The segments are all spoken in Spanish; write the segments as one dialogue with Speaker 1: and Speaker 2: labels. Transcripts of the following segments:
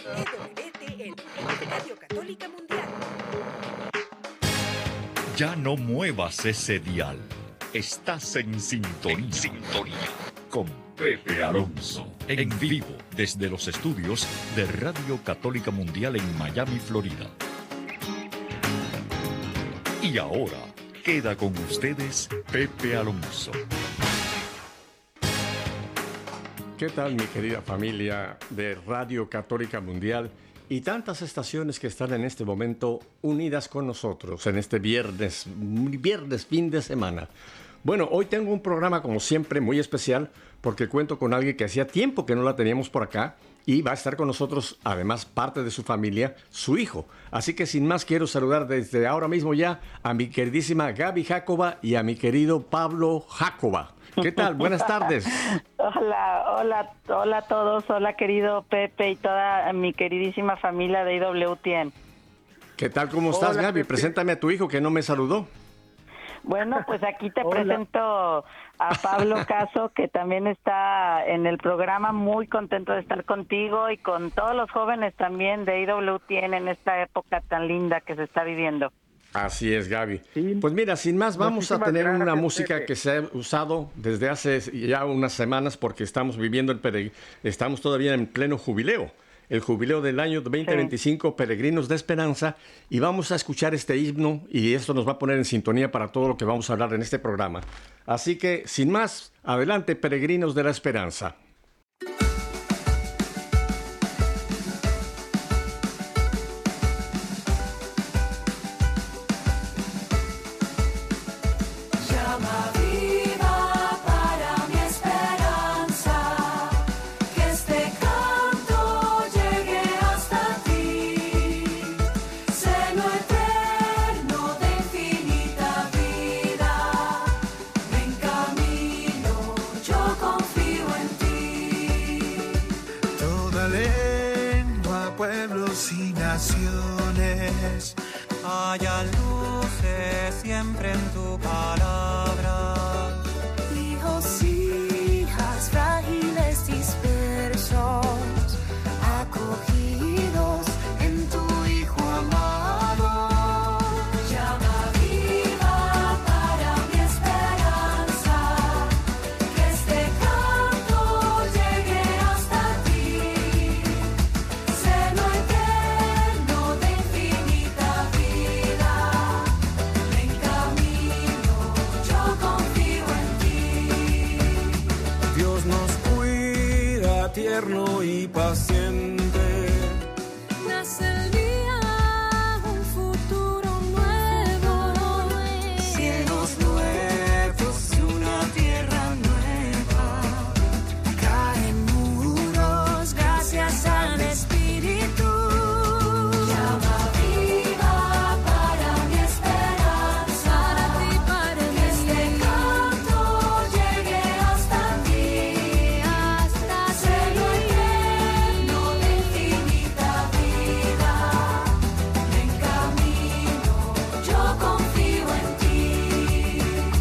Speaker 1: EWTN, Radio Católica Mundial.
Speaker 2: Ya no muevas ese dial. Estás en sintonía. Con Pepe Alonso. En vivo desde los estudios de Radio Católica Mundial en Miami, Florida. Y ahora queda con ustedes Pepe Alonso.
Speaker 3: ¿Qué tal, mi querida familia de Radio Católica Mundial y tantas estaciones que están en este momento unidas con nosotros en este viernes fin de semana? Bueno, hoy tengo un programa como siempre muy especial porque cuento con alguien que hacía tiempo que no la teníamos por acá y va a estar con nosotros, además parte de su familia, su hijo. Así que sin más quiero saludar desde ahora mismo ya a mi queridísima Gaby Jacoba y a mi querido Pablo Jacoba. ¿Qué tal? Buenas tardes.
Speaker 4: Hola a todos. Hola, querido Pepe y toda mi queridísima familia de IWTN.
Speaker 3: ¿Qué tal? ¿Cómo estás, Gaby?
Speaker 4: Pepe.
Speaker 3: Preséntame a tu hijo que no me saludó.
Speaker 4: Bueno, pues aquí te presento a Pablo Caso, que también está en el programa, muy contento de estar contigo y con todos los jóvenes también de IWTN en esta época tan linda que se está viviendo.
Speaker 3: Así es, Gaby.
Speaker 5: Sí.
Speaker 3: Pues mira, sin más, vamos a tener
Speaker 5: Muchísimas
Speaker 3: una
Speaker 5: gracias,
Speaker 3: música
Speaker 5: Pepe.
Speaker 3: que se ha usado desde hace ya unas semanas porque estamos viviendo estamos todavía en pleno jubileo. El jubileo del año 2025, Peregrinos de Esperanza, y vamos a escuchar este himno y esto nos va a poner en sintonía para todo lo que vamos a hablar en este programa. Así que, sin más, adelante, Peregrinos de la Esperanza.
Speaker 6: Llama viva para mi esperanza, que este canto llegue hasta ti, seno eterno de infinita vida, en camino yo confío en ti.
Speaker 7: Toda lengua, pueblos y naciones,
Speaker 8: haya luces siempre en tu palabra.
Speaker 6: Hijos, hijas frágiles dispersos, acogidos en tu Hijo amado. Llama viva para mi esperanza, que este canto llegue hasta ti, seno eterno de infinita vida, en camino yo confío en ti.
Speaker 7: Dios nos cuida, tierno y paciente.
Speaker 6: Nace el día, un futuro nuevo, cielos nuevos y una tierra nueva. Caen muros gracias al Espíritu. Llama viva para mi esperanza, que este canto llegue hasta ti, seno eterno de infinita vida, en camino yo confío en ti.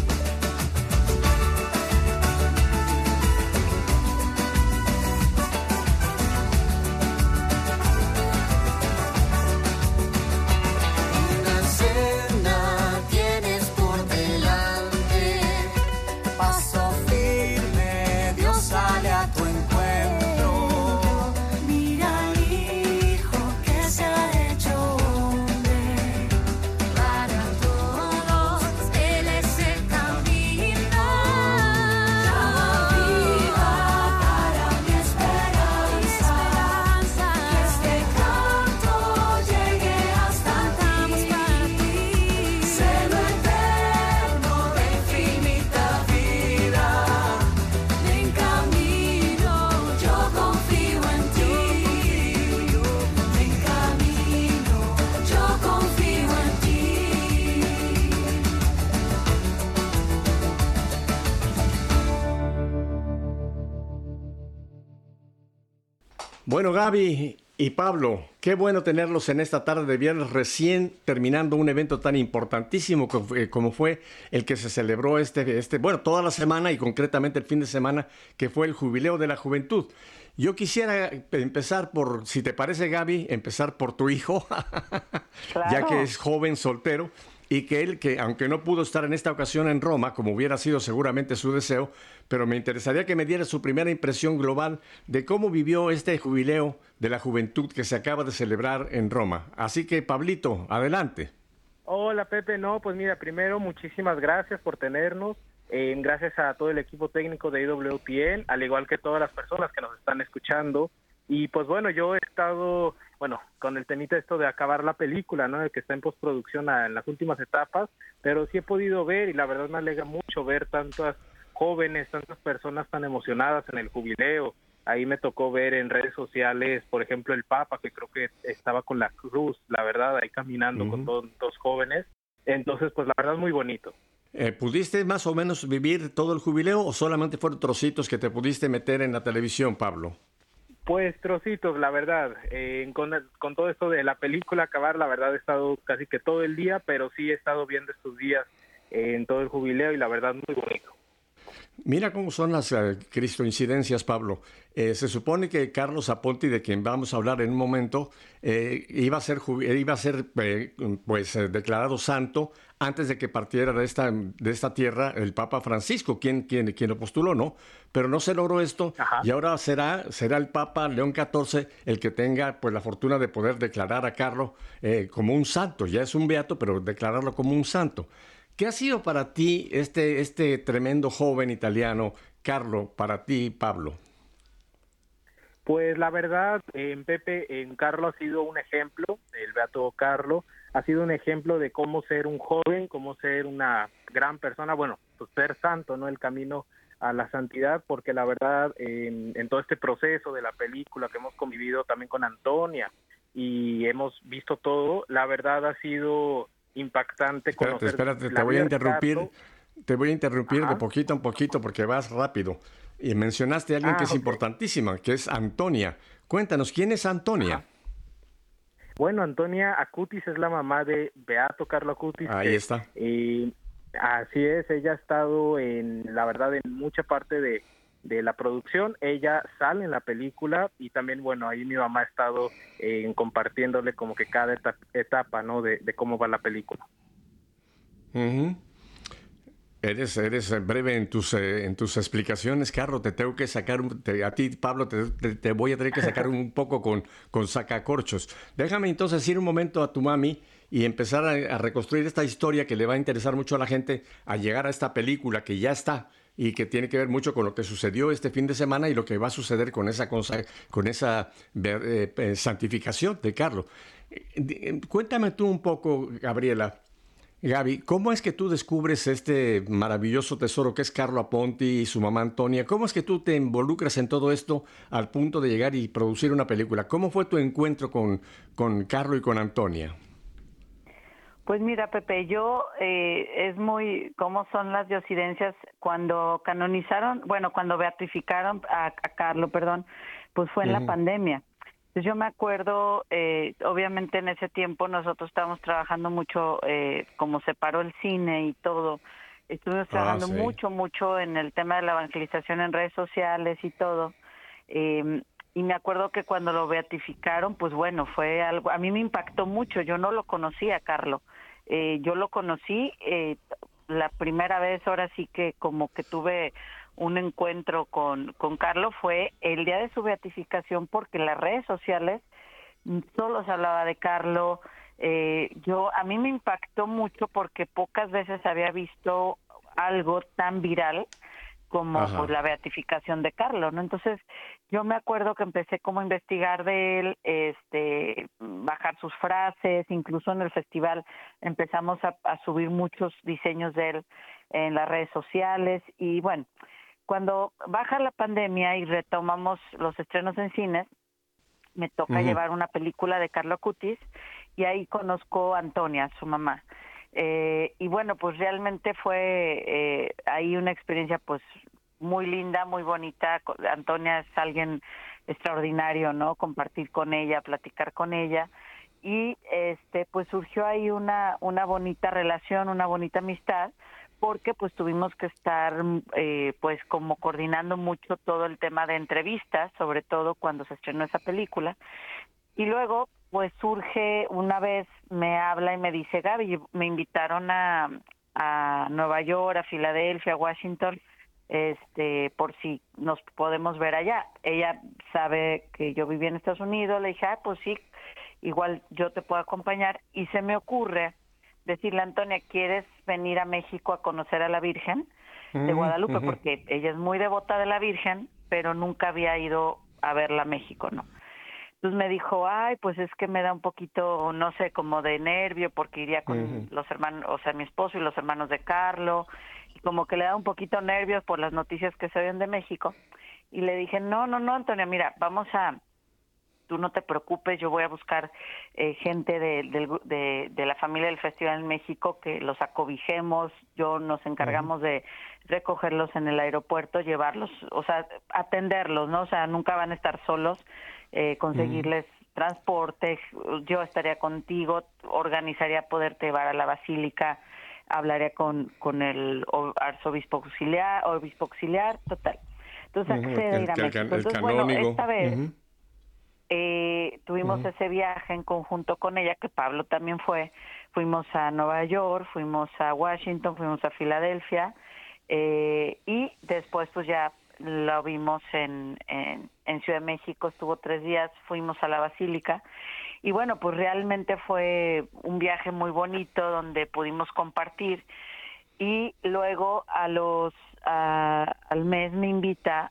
Speaker 6: Una senda tienes por delante, paso firme, Dios sale a tu encuentro. Mira al Hijo que se ha hecho hombre, para todos Él es el camino. Llama viva para mi esperanza, que este canto llegue hasta ti, seno eterno de infinita vida, en camino yo confío en ti, en camino yo confío en ti.
Speaker 3: Bueno, Gaby y Pablo, qué bueno tenerlos en esta tarde de viernes, recién terminando un evento tan importantísimo como fue el que se celebró bueno, toda la semana y concretamente el fin de semana, que fue el Jubileo de la Juventud. Yo quisiera empezar por, si te parece, Gaby, empezar por tu hijo,
Speaker 4: Claro.
Speaker 3: ya que es joven, soltero, y que él, que aunque no pudo estar en esta ocasión en Roma, como hubiera sido seguramente su deseo, pero me interesaría que me diera su primera impresión global de cómo vivió este jubileo de la juventud que se acaba de celebrar en Roma. Así que, Pablito, adelante.
Speaker 5: Hola Pepe, no, pues mira, primero muchísimas gracias por tenernos, gracias a todo el equipo técnico de IWTN, al igual que todas las personas que nos están escuchando, y pues bueno, yo he estado, bueno, con el temita esto de acabar la película, ¿no?, que está en postproducción en las últimas etapas, pero sí he podido ver, y la verdad me alegra mucho ver tantas jóvenes, tantas personas tan emocionadas en el jubileo. Ahí me tocó ver en redes sociales, por ejemplo, el Papa, que creo que estaba con la cruz, la verdad, ahí caminando con todos los jóvenes. Entonces, pues la verdad, muy bonito.
Speaker 3: ¿Pudiste más o menos vivir todo el jubileo o solamente fueron trocitos que te pudiste meter en la televisión, Pablo?
Speaker 5: Pues trocitos, la verdad. Con todo esto de la película acabar, la verdad he estado casi que todo el día, pero sí he estado viendo estos días en todo el jubileo y la verdad, muy bonito.
Speaker 3: Mira cómo son las cristoincidencias, Pablo. Se supone que Carlos Aponti, de quien vamos a hablar en un momento, iba a ser declarado santo antes de que partiera de esta tierra el Papa Francisco, quien lo postuló, ¿no? Pero no se logró esto.
Speaker 5: Ajá.
Speaker 3: Y ahora será el Papa León XIV el que tenga pues la fortuna de poder declarar a Carlos como un santo. Ya es un beato, pero declararlo como un santo. ¿Qué ha sido para ti este tremendo joven italiano, Carlo, para ti, Pablo?
Speaker 5: Pues la verdad, Pepe, en Carlo ha sido un ejemplo, el beato Carlo, ha sido un ejemplo de cómo ser un joven, cómo ser una gran persona, bueno, pues ser santo, ¿no? El camino a la santidad, porque la verdad, en todo este proceso de la película que hemos convivido también con Antonia y hemos visto todo, la verdad ha sido impactante.
Speaker 3: Espérate, te voy a interrumpir de poquito en poquito porque vas rápido. Y mencionaste a alguien que es importantísima, que es Antonia. Cuéntanos, ¿quién es Antonia?
Speaker 5: Ajá. Bueno, Antonia Acutis es la mamá de Beato Carlo Acutis.
Speaker 3: Ahí está.
Speaker 5: Así es, ella ha estado la verdad, en mucha parte de la producción. Ella sale en la película y también, bueno, ahí mi mamá ha estado compartiéndole como que cada etapa, ¿no?, de cómo va la película.
Speaker 3: Uh-huh. Eres breve en tus explicaciones, Carlos. Te tengo que sacar, a ti, Pablo, te voy a tener que sacar un poco con sacacorchos. Déjame entonces ir un momento a tu mami y empezar a reconstruir esta historia que le va a interesar mucho a la gente a llegar a esta película que ya está y que tiene que ver mucho con lo que sucedió este fin de semana y lo que va a suceder con esa santificación de Carlos. Cuéntame tú un poco, Gaby, ¿cómo es que tú descubres este maravilloso tesoro que es Carlo Aponti y su mamá Antonia? ¿Cómo es que tú te involucras en todo esto al punto de llegar y producir una película? ¿Cómo fue tu encuentro con Carlo y con Antonia?
Speaker 4: Pues mira, Pepe, es muy, ¿cómo son las diosidencias? Cuando cuando beatificaron a Carlo, pues fue en la pandemia. Entonces yo me acuerdo, obviamente en ese tiempo nosotros estábamos trabajando mucho, como se paró el cine y todo, estuvimos trabajando mucho en el tema de la evangelización en redes sociales y todo. Y me acuerdo que cuando lo beatificaron, pues bueno, fue algo, a mí me impactó mucho, yo no lo conocía, Carlo. Yo lo conocí la primera vez, ahora sí que como que tuve un encuentro con Carlo fue el día de su beatificación, porque en las redes sociales solo se hablaba de Carlo. A mí me impactó mucho porque pocas veces había visto algo tan viral como pues la beatificación de Carlos, ¿no? Entonces, yo me acuerdo que empecé como a investigar de él, bajar sus frases, incluso en el festival empezamos a subir muchos diseños de él en las redes sociales y bueno, cuando baja la pandemia y retomamos los estrenos en cines, me toca llevar una película de Carlo Acutis y ahí conozco a Antonia, su mamá. Y bueno, pues realmente fue ahí una experiencia pues muy linda, muy bonita. Antonia es alguien extraordinario, ¿no? Compartir con ella, platicar con ella y pues surgió ahí una bonita relación, una bonita amistad, porque pues tuvimos que estar pues como coordinando mucho todo el tema de entrevistas, sobre todo cuando se estrenó esa película. Y luego pues surge, una vez me habla y me dice, Gaby, me invitaron a Nueva York, a Filadelfia, a Washington, por si nos podemos ver allá. Ella sabe que yo vivía en Estados Unidos, le dije, pues sí, igual yo te puedo acompañar, y se me ocurre decirle, Antonia, ¿quieres venir a México a conocer a la Virgen de Guadalupe? Porque ella es muy devota de la Virgen, pero nunca había ido a verla a México, ¿no? Entonces me dijo, ay, pues es que me da un poquito, no sé, como de nervio, porque iría con los hermanos, o sea, mi esposo y los hermanos de Carlo, y como que le da un poquito nervios por las noticias que se ven de México. Y le dije, no, Antonia, mira, tú no te preocupes, yo voy a buscar gente de la familia del Festival en México, que los acobijemos, nos encargamos de recogerlos en el aeropuerto, llevarlos, o sea, atenderlos, ¿no? O sea, nunca van a estar solos, conseguirles transporte, yo estaría contigo, organizaría poderte llevar a la basílica, hablaría con el arzobispo auxiliar, total. Entonces accede a ir a México. Entonces, bueno, esta vez tuvimos ese viaje en conjunto con ella, que Pablo también fue. Fuimos a Nueva York, fuimos a Washington, fuimos a Filadelfia, y después pues ya lo vimos en Ciudad de México, estuvo 3 días, fuimos a la Basílica, y bueno, pues realmente fue un viaje muy bonito donde pudimos compartir, y luego al mes me invita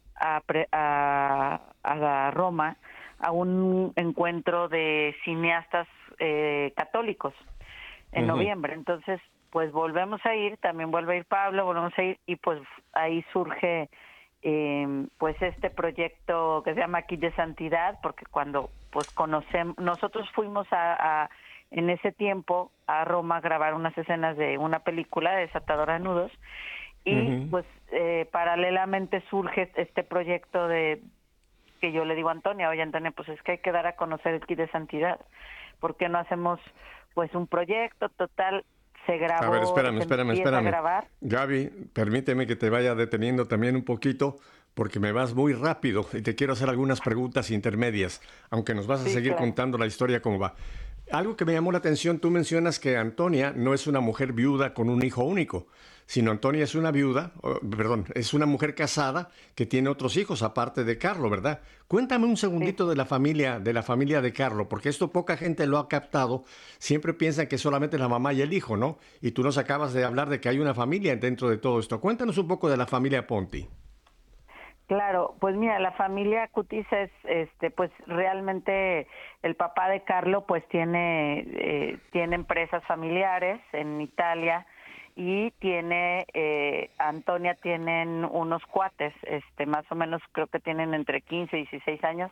Speaker 4: a Roma a un encuentro de cineastas católicos en noviembre. Entonces, pues volvemos a ir, también vuelve a ir Pablo, volvemos a ir, y pues ahí surge pues este proyecto que se llama Kit de Santidad, porque cuando pues nosotros fuimos en ese tiempo a Roma a grabar unas escenas de una película de Desatadora de Nudos, y pues paralelamente surge este proyecto que yo le digo a Antonia, oye Antonia, pues es que hay que dar a conocer el Kit de Santidad, ¿por qué no hacemos pues un proyecto? Total, se grabó.
Speaker 3: A ver, espérame.
Speaker 4: Grabar.
Speaker 3: Gaby, permíteme que te vaya deteniendo también un poquito, porque me vas muy rápido y te quiero hacer algunas preguntas intermedias, aunque nos vas a seguir contando la historia como va. Algo que me llamó la atención, tú mencionas que Antonia no es una mujer viuda con un hijo único, sino Antonia es es una mujer casada que tiene otros hijos aparte de Carlo, ¿verdad? Cuéntame un segundito de la familia de Carlo, porque esto poca gente lo ha captado. Siempre piensan que solamente la mamá y el hijo, ¿no? Y tú nos acabas de hablar de que hay una familia dentro de todo esto. Cuéntanos un poco de la familia Ponti.
Speaker 4: Claro, pues mira, la familia Cutis es, pues realmente el papá de Carlo pues tiene empresas familiares en Italia, y Antonia tienen unos cuates, más o menos creo que tienen entre 15 y 16 años,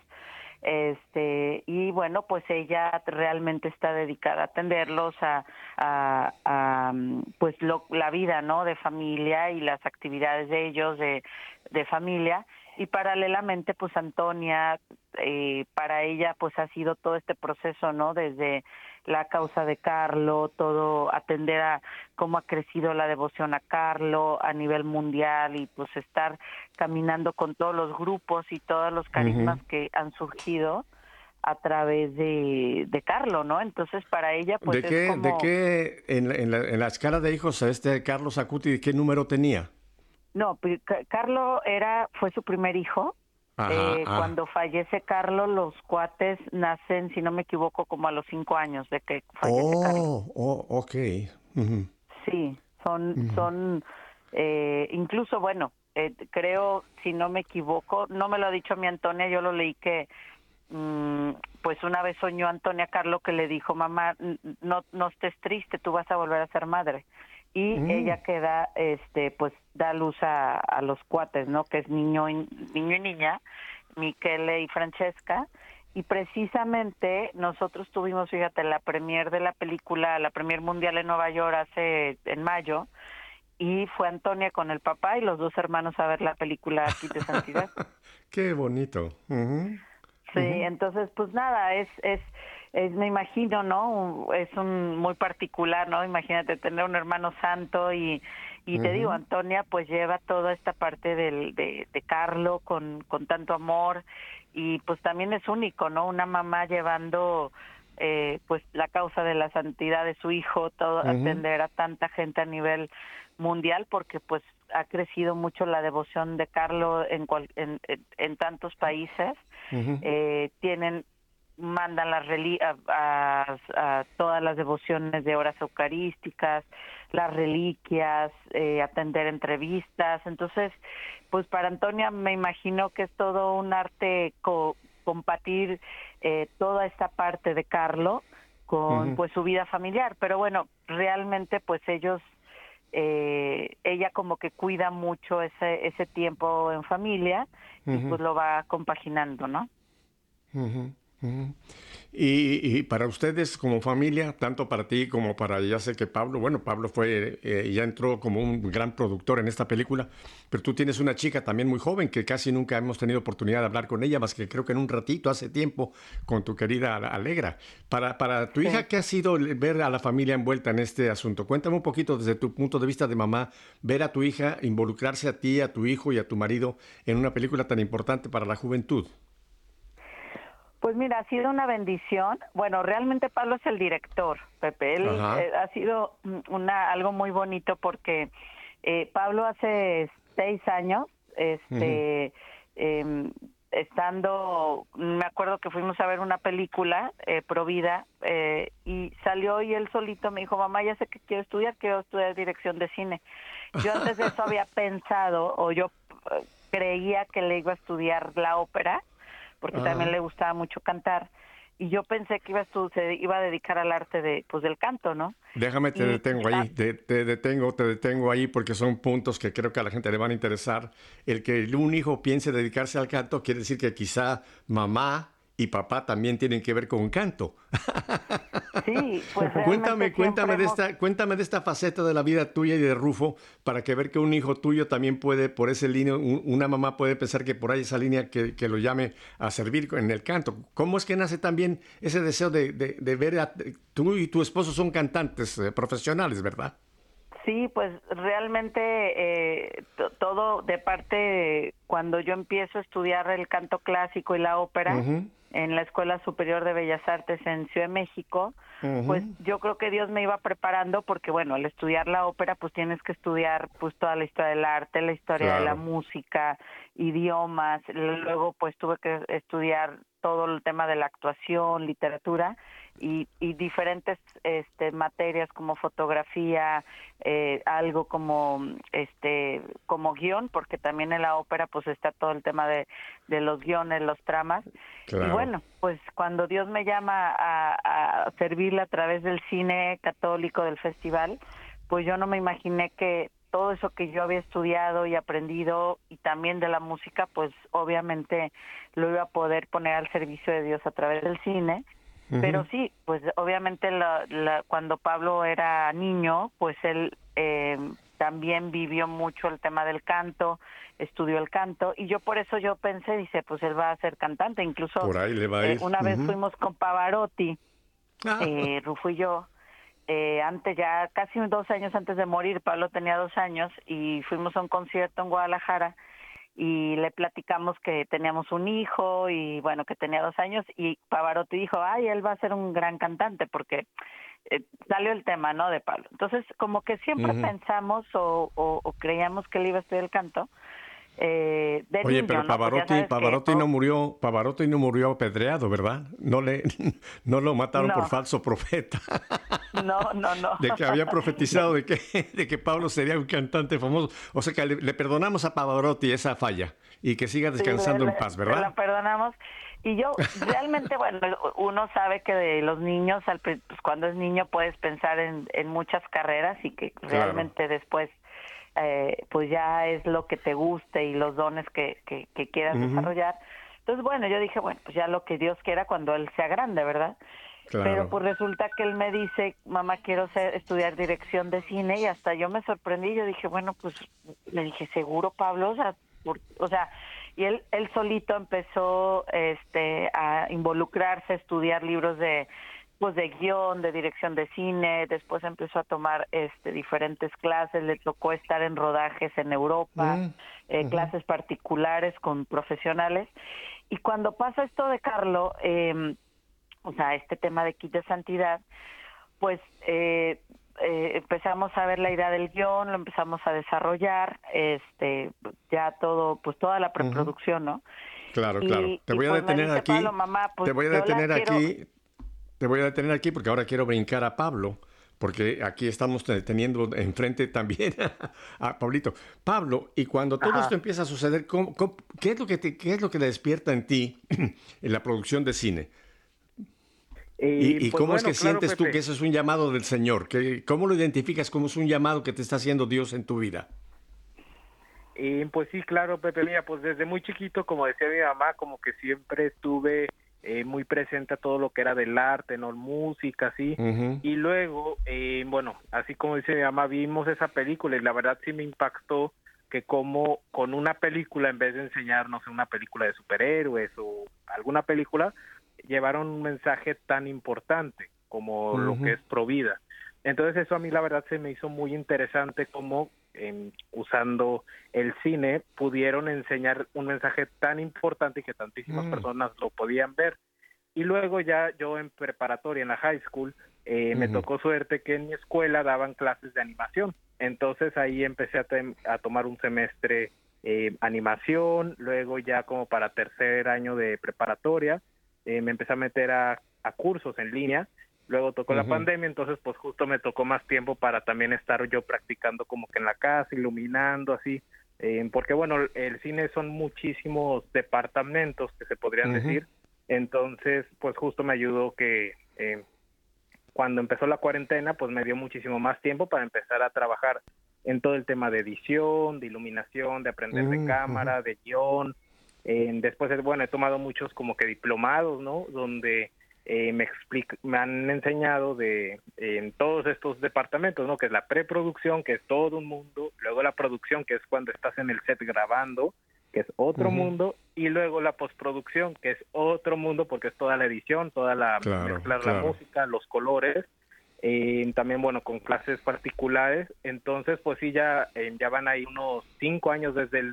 Speaker 4: y bueno, pues ella realmente está dedicada a atenderlos, pues la vida, ¿no?, de familia y las actividades de ellos, de familia. Y paralelamente, pues Antonia, para ella, pues ha sido todo este proceso, ¿no?, desde la causa de Carlo, todo atender a cómo ha crecido la devoción a Carlo a nivel mundial, y pues estar caminando con todos los grupos y todos los carismas que han surgido a través de Carlo, ¿no? Entonces, para ella, pues
Speaker 3: ¿De qué en la escala de hijos Carlos Acuti, de qué número tenía?
Speaker 4: No, pues Carlo fue su primer hijo. Cuando fallece Carlo, los cuates nacen, si no me equivoco, como a los 5 años de que fallece Carlo.
Speaker 3: Ok.
Speaker 4: Sí, son incluso, bueno, creo, si no me equivoco, no me lo ha dicho mi Antonia, yo lo leí que pues una vez soñó Antonia Carlo que le dijo, mamá, no estés triste, tú vas a volver a ser madre. Y ella queda, pues da luz a los cuates, ¿no?, que es niño y niña, Michele y Francesca. Y precisamente nosotros tuvimos, fíjate, la premier de la película, la premier mundial en Nueva York en mayo, y fue Antonia con el papá y los 2 hermanos a ver la película Kit de Santidad.
Speaker 3: ¡Qué bonito!
Speaker 4: Sí, entonces pues nada, me imagino, ¿no? Es un muy particular, ¿no? Imagínate tener un hermano santo y te digo, Antonia pues lleva toda esta parte de Carlo con tanto amor y pues también es único, ¿no? Una mamá llevando pues la causa de la santidad de su hijo, todo atender a tanta gente a nivel mundial, porque pues ha crecido mucho la devoción de Carlo en tantos países. Mandan a todas las devociones de horas eucarísticas, las reliquias, atender entrevistas. Entonces, pues para Antonia me imagino que es todo un arte compartir toda esta parte de Carlo con pues su vida familiar. Pero bueno, realmente pues ella como que cuida mucho ese tiempo en familia y pues lo va compaginando, ¿no?
Speaker 3: Y para ustedes como familia, tanto para ti como para, ya sé que Pablo, bueno, Pablo ya entró como un gran productor en esta película, pero tú tienes una chica también muy joven que casi nunca hemos tenido oportunidad de hablar con ella, más que creo que en un ratito hace tiempo con tu querida Alegra. Para tu hija, ¿qué ha sido ver a la familia envuelta en este asunto? Cuéntame un poquito desde tu punto de vista de mamá, ver a tu hija involucrarse a ti, a tu hijo y a tu marido en una película tan importante para la juventud.
Speaker 4: Pues mira, ha sido una bendición. Bueno, realmente Pablo es el director, Pepe. Él ha sido algo muy bonito porque Pablo hace 6 años, me acuerdo que fuimos a ver una película, Provida, y salió y él solito me dijo, mamá, ya sé que quiero estudiar dirección de cine. Yo antes de eso había pensado, o yo creía que le iba a estudiar la ópera, porque también le gustaba mucho cantar, y yo pensé que se iba a dedicar al arte del canto, ¿no?
Speaker 3: Déjame, te detengo ahí, te detengo ahí porque son puntos que creo que a la gente le van a interesar. El que un hijo piense dedicarse al canto quiere decir que quizá mamá y papá también tienen que ver con canto.
Speaker 4: Sí, pues
Speaker 3: cuéntame de esta faceta de la vida tuya y de Rufo para que ver que un hijo tuyo también puede, por ese línea, una mamá puede pensar que por ahí esa línea que lo llame a servir en el canto. ¿Cómo es que nace también ese deseo de ver tú y tu esposo son cantantes profesionales, ¿verdad?
Speaker 4: Sí, pues realmente todo de parte cuando yo empiezo a estudiar el canto clásico y la ópera en la Escuela Superior de Bellas Artes en Ciudad de México, pues yo creo que Dios me iba preparando porque bueno, al estudiar la ópera pues tienes que estudiar pues toda la historia del arte, la historia de la música, idiomas, luego pues tuve que estudiar todo el tema de la actuación, literatura y diferentes materias como fotografía, algo como guión, porque también en la ópera pues está todo el tema de los guiones, los tramas. Claro. Y bueno, pues cuando Dios me llama a servirle a través del cine católico del festival, pues yo no me imaginé que todo eso que yo había estudiado y aprendido y también de la música, pues obviamente lo iba a poder poner al servicio de Dios a través del cine. Pero sí, pues obviamente cuando Pablo era niño, pues él también vivió mucho el tema del canto, estudió el canto, y yo por eso yo pensé, dice, pues él va a ser cantante. Incluso
Speaker 3: por ahí le va a ir.
Speaker 4: Una vez fuimos con Pavarotti, Rufo y yo, antes ya, casi 2 años antes de morir, Pablo tenía 2 años, y fuimos a un concierto en Guadalajara, y le platicamos que teníamos un hijo y bueno, que tenía 2 años, y Pavarotti dijo, él va a ser un gran cantante porque salió el tema, ¿no?, de Pablo. Entonces, como que siempre pensamos o creíamos que él iba a estudiar el canto.
Speaker 3: Oye, niño, pero Pavarotti no murió apedreado, ¿verdad? No lo mataron por falso profeta.
Speaker 4: No.
Speaker 3: De que había profetizado de que Pablo sería un cantante famoso. O sea que le perdonamos a Pavarotti esa falla y que siga descansando en paz, ¿verdad?
Speaker 4: La perdonamos. Y yo realmente, bueno, uno sabe que de los niños, pues cuando es niño puedes pensar en muchas carreras y que realmente después pues ya es lo que te guste y los dones que quieras desarrollar. Entonces, bueno, yo dije, bueno, pues ya lo que Dios quiera cuando él sea grande, ¿verdad? Claro. Pero pues resulta que él me dice, mamá, quiero estudiar dirección de cine, y hasta yo me sorprendí. Yo dije, bueno, pues le dije, ¿seguro, Pablo? O sea, y él solito empezó a involucrarse, a estudiar libros de guión, de dirección de cine. Después empezó a tomar diferentes clases, le tocó estar en rodajes en Europa, clases particulares con profesionales. Y cuando pasa esto de Carlo, este tema de Kit de Santidad, pues empezamos a ver la idea del guión, lo empezamos a desarrollar, ya todo, pues toda la preproducción, ¿no?
Speaker 3: Claro, claro. Te voy a detener aquí.
Speaker 4: Pablo, mamá, pues
Speaker 3: te voy a detener aquí. Te voy a detener aquí porque ahora quiero brincar a Pablo, porque aquí estamos teniendo enfrente también a Pablito. Pablo, y cuando todo esto empieza a suceder, ¿qué es lo que despierta en ti en la producción de cine? ¿Y
Speaker 5: pues
Speaker 3: cómo es que
Speaker 5: claro,
Speaker 3: sientes tú
Speaker 5: Pepe,
Speaker 3: que eso es un llamado del Señor? ¿Cómo lo identificas como es un llamado que te está haciendo Dios en tu vida?
Speaker 5: Pues sí, claro, Pepe, mira, pues desde muy chiquito, como decía mi mamá, como que siempre estuve muy presente a todo lo que era del arte, ¿no? Música, así. Y luego, así como dice mi mamá, vimos esa película y la verdad sí me impactó que como con una película, en vez de enseñarnos una película de superhéroes o alguna película, llevaron un mensaje tan importante como lo que es Provida. Entonces eso a mí la verdad se me hizo muy interesante como usando el cine pudieron enseñar un mensaje tan importante y que tantísimas personas lo podían ver. Y luego ya yo en preparatoria, en la high school, me tocó suerte que en mi escuela daban clases de animación. Entonces ahí empecé a tomar un semestre animación, luego ya como para tercer año de preparatoria, me empecé a meter a cursos en línea. Luego tocó la pandemia, entonces pues justo me tocó más tiempo para también estar yo practicando como que en la casa, iluminando así, porque bueno, el cine son muchísimos departamentos que se podrían decir, entonces pues justo me ayudó que cuando empezó la cuarentena pues me dio muchísimo más tiempo para empezar a trabajar en todo el tema de edición, de iluminación, de aprender de cámara, de guión. Después he tomado muchos como que diplomados, ¿no? Donde me han enseñado en todos estos departamentos, ¿no? Que es la preproducción, que es todo un mundo, luego la producción, que es cuando estás en el set grabando, que es otro mundo, y luego la postproducción, que es otro mundo, porque es toda la edición, toda la mezclar la música, los colores, también con clases particulares. Entonces pues sí, ya van ahí unos 5 años desde el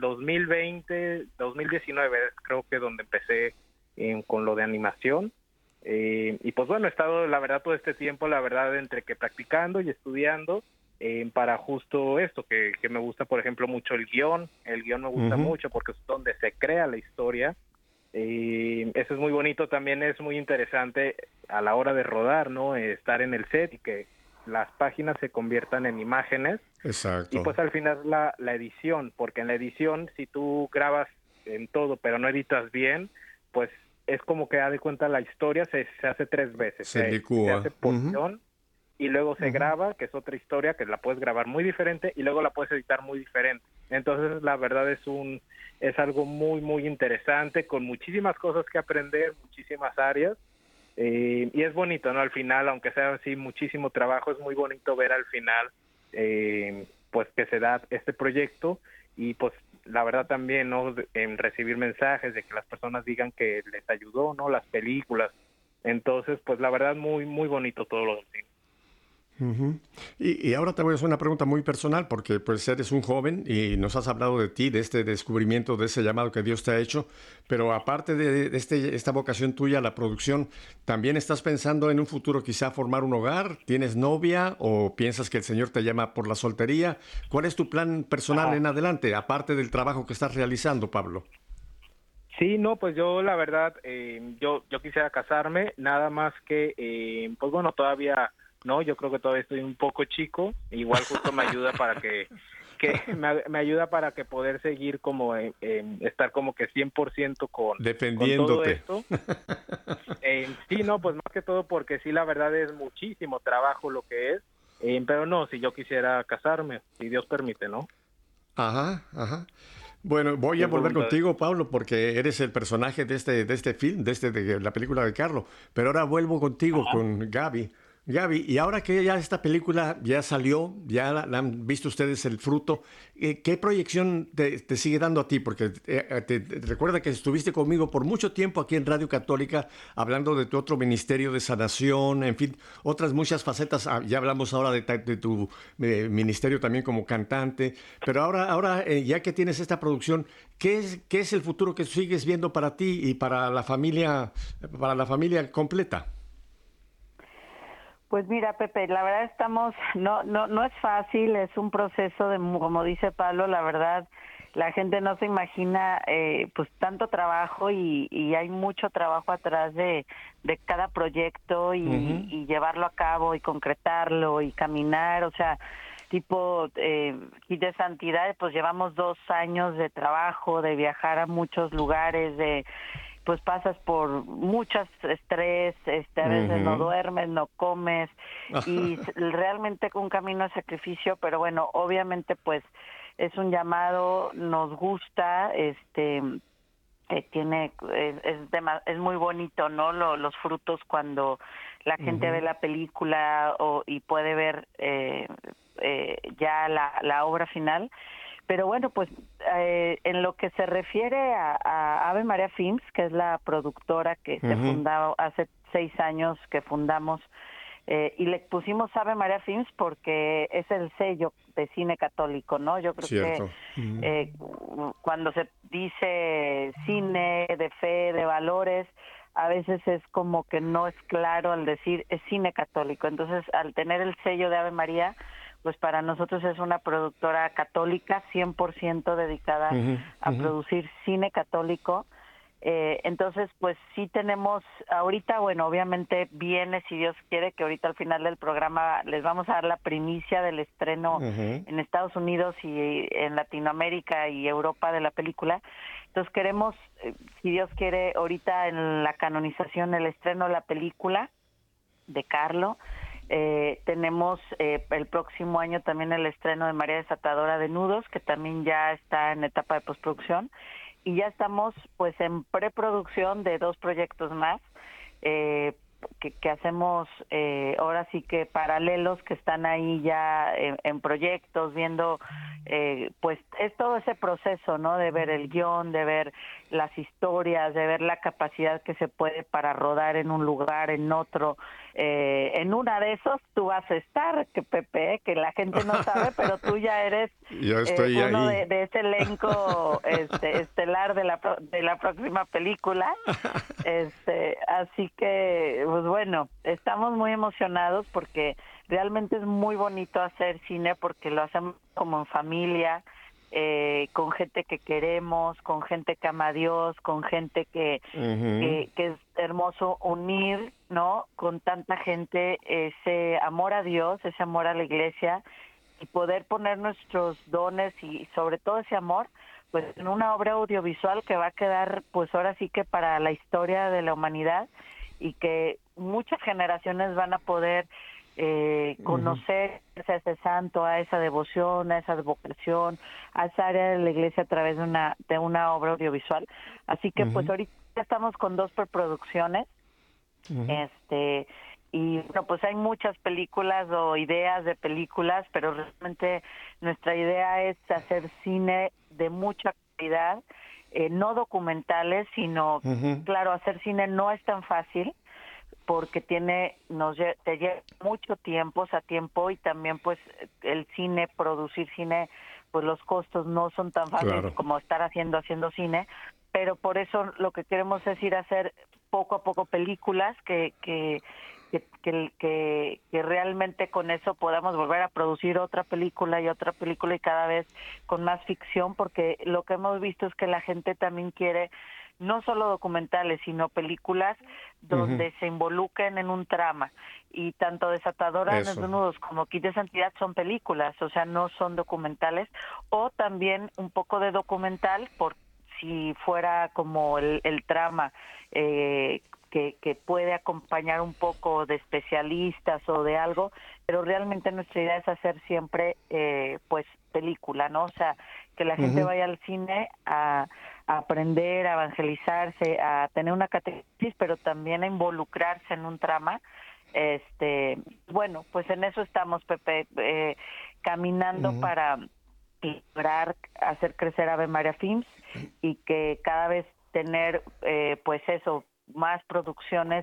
Speaker 5: 2019 creo que donde empecé con lo de animación. Y pues he estado la verdad todo este tiempo, la verdad, entre que practicando y estudiando para justo esto, que me gusta, por ejemplo, mucho el guión me gusta mucho porque es donde se crea la historia. Eso es muy bonito, también es muy interesante a la hora de rodar, ¿no? Estar en el set y que las páginas se conviertan en imágenes.
Speaker 3: Exacto.
Speaker 5: Y pues al final la edición, porque en la edición si tú grabas en todo pero no editas bien, pues es como que da de cuenta la historia se hace 3 veces.
Speaker 3: Se licúa.
Speaker 5: Se hace porción y luego se graba, que es otra historia que la puedes grabar muy diferente y luego la puedes editar muy diferente. Entonces la verdad es algo muy muy interesante, con muchísimas cosas que aprender, muchísimas áreas, y es bonito, ¿no? Al final, aunque sea así muchísimo trabajo, es muy bonito ver al final pues que se da este proyecto. Y pues la verdad también, ¿no? En recibir mensajes de que las personas digan que les ayudó, ¿no? Las películas. Entonces, pues la verdad muy muy bonito todo lo del cine.
Speaker 3: Y ahora te voy a hacer una pregunta muy personal, porque pues eres un joven y nos has hablado de ti, de este descubrimiento, de ese llamado que Dios te ha hecho, pero aparte de esta vocación tuya, la producción, ¿también estás pensando en un futuro quizá formar un hogar? ¿Tienes novia o piensas que el Señor te llama por la soltería? ¿Cuál es tu plan personal en adelante, aparte del trabajo que estás realizando, Pablo?
Speaker 5: Sí, no, pues yo la verdad, yo quisiera casarme, nada más que, pues todavía... No, yo creo que todavía estoy un poco chico, igual justo me ayuda para que me ayuda para que poder seguir como estar como que 100%
Speaker 3: defendiéndote.
Speaker 5: Con todo esto. Sí, no, pues más que todo porque sí, la verdad es muchísimo trabajo lo que es, pero no, si yo quisiera casarme, si Dios permite, ¿no?
Speaker 3: Ajá. Bueno, voy a volver contigo, Pablo, porque eres el personaje de este film, de la película de Carlo, pero ahora vuelvo contigo con Gaby. Gaby, y ahora que ya esta película ya salió, ya la han visto ustedes el fruto, ¿qué proyección te sigue dando a ti? Porque recuerda que estuviste conmigo por mucho tiempo aquí en Radio Católica hablando de tu otro ministerio de sanación, en fin, otras muchas facetas. Ya hablamos ahora de tu ministerio también como cantante, pero ahora ya que tienes esta producción, qué es el futuro que sigues viendo para ti y para la familia completa?
Speaker 4: Pues mira, Pepe, la verdad no es fácil, es un proceso de, como dice Pablo, la verdad, la gente no se imagina pues tanto trabajo y hay mucho trabajo atrás de cada proyecto y llevarlo a cabo y concretarlo y caminar, o sea, tipo Kit de Santidad, pues llevamos 2 años de trabajo, de viajar a muchos lugares, pues pasas por muchos estrés, a veces no duermes, no comes, y realmente un camino de sacrificio, pero bueno, obviamente pues es un llamado, nos gusta, es muy bonito, ¿no? Los frutos cuando la gente ve la película y puede ver ya la obra final. Pero bueno, pues en lo que se refiere a Ave María Films, que es la productora que se fundó hace 6 años que fundamos, y le pusimos Ave María Films porque es el sello de cine católico, ¿no? Yo creo que cuando se dice cine de fe, de valores, a veces es como que no es claro al decir es cine católico. Entonces, al tener el sello de Ave María, pues para nosotros es una productora católica 100% dedicada a producir cine católico. Entonces, pues sí tenemos ahorita, bueno, obviamente viene, si Dios quiere, que ahorita al final del programa les vamos a dar la primicia del estreno en Estados Unidos y en Latinoamérica y Europa de la película. Entonces queremos, si Dios quiere, ahorita en la canonización, el estreno de la película de Carlo. Tenemos el próximo año también el estreno de María Desatadora de Nudos, que también ya está en etapa de postproducción, y ya estamos pues en preproducción de 2 proyectos más que hacemos ahora sí que paralelos, que están ahí ya en proyectos, viendo pues es todo ese proceso, ¿no? De ver el guión, de ver las historias, de ver la capacidad que se puede para rodar en un lugar, en otro. En una de esos tú vas a estar, que Pepe, que la gente no sabe, pero tú ya eres uno de ese elenco estelar de la próxima película. Así que, pues bueno, estamos muy emocionados porque realmente es muy bonito hacer cine porque lo hacemos como en familia, con gente que queremos, con gente que ama a Dios, con gente que es hermoso unir, ¿no? Con tanta gente ese amor a Dios, ese amor a la iglesia, y poder poner nuestros dones y sobre todo ese amor pues en una obra audiovisual que va a quedar pues ahora sí que para la historia de la humanidad, y que muchas generaciones van a poder conocer a ese santo, a esa devoción, a esa vocación, a esa área de la iglesia a través de una obra audiovisual. Así que pues ahorita estamos con 2 preproducciones, y bueno, pues hay muchas películas o ideas de películas, pero realmente nuestra idea es hacer cine de mucha calidad, no documentales, sino, claro, hacer cine no es tan fácil, porque te lleva mucho tiempo, y también pues el cine, producir cine, pues los costos no son tan fáciles como estar haciendo cine, pero por eso lo que queremos es ir a hacer poco a poco películas que realmente con eso podamos volver a producir otra película y cada vez con más ficción, porque lo que hemos visto es que la gente también quiere no solo documentales, sino películas donde se involucren en un trama. Y tanto Desatadora de Nudos como Kit de Santidad son películas, o sea, no son documentales, o también un poco de documental, por si fuera como el trama que puede acompañar un poco de especialistas o de algo, pero realmente nuestra idea es hacer siempre pues película, ¿no? O sea, que la gente vaya al cine a aprender, a evangelizarse, a tener una catequesis, pero también a involucrarse en un trama Bueno, pues en eso estamos, Pepe, caminando para lograr hacer crecer Ave María Films y que cada vez tener, pues eso, más producciones